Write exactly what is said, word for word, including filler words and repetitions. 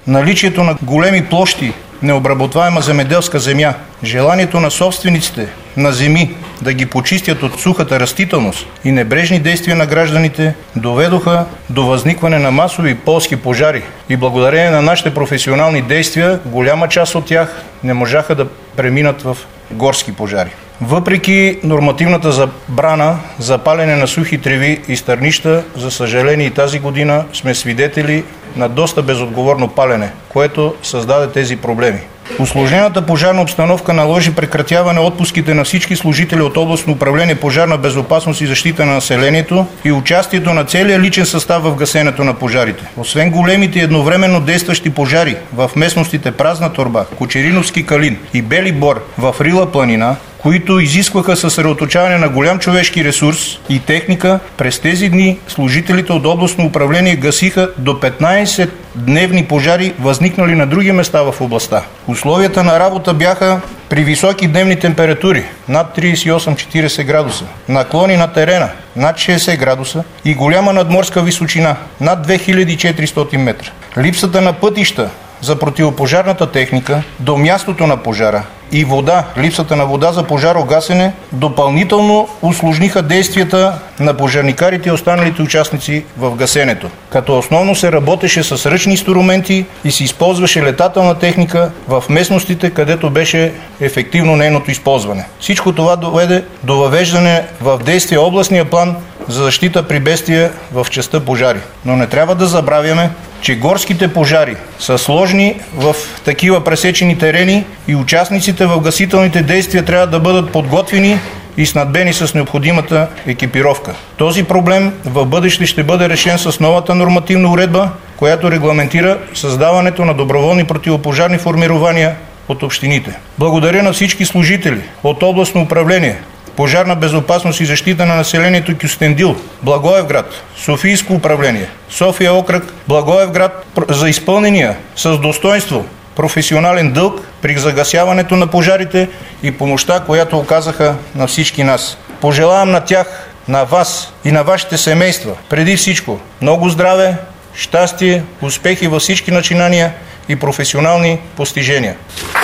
наличието на големи площи необработваема земеделска земя, желанието на собствениците на земи да ги почистят от сухата растителност и небрежни действия на гражданите доведоха до възникване на масови полски пожари. И благодарение на нашите професионални действия, голяма част от тях не можаха да преминат в горски пожари. Въпреки нормативната забрана за палене на сухи треви и стърнища, за съжаление и тази година сме свидетели на доста безотговорно палене, което създаде тези проблеми. Усложнената пожарна обстановка наложи прекратяване отпуските на всички служители от областно управление пожарна безопасност и защита на населението и участието на целия личен състав в гасенето на пожарите. Освен големите едновременно действащи пожари в местностите Празна торба, Кочериновски калин и Бели бор в Рила планина, които изискваха съсредоточаване на голям човешки ресурс и техника, през тези дни служителите от областно управление гасиха до петнайсет дневни пожари, възникнали на други места в областта. Условията на работа бяха при високи дневни температури над трийсет и осем до четирийсет градуса, наклони на терена над шейсет градуса и голяма надморска височина над две хиляди и четиристотин метра. Липсата на пътища за противопожарната техника до мястото на пожара и вода, липсата на вода за пожарогасене допълнително усложниха действията на пожарникарите и останалите участници в гасенето, като основно се работеше с ръчни инструменти и се използваше летателна техника в местностите, където беше ефективно нейното използване. Всичко това доведе до въвеждане в действие областния план за защита при бедствия в частта пожари. Но не трябва да забравяме, че горските пожари са сложни в такива пресечени терени и участниците в гасителните действия трябва да бъдат подготвени и снабдени с необходимата екипировка. Този проблем в бъдеще ще бъде решен с новата нормативна уредба, която регламентира създаването на доброволни противопожарни формирования от общините. Благодаря на всички служители от областно управление, пожарна безопасност и защита на населението Кюстендил, Благоевград, Софийско управление, София окръг, Благоевград за изпълнения с достоинство професионален дълг при загасяването на пожарите и помощта, която оказаха на всички нас. Пожелавам на тях, на вас и на вашите семейства преди всичко много здраве, щастие, успехи във всички начинания и професионални постижения.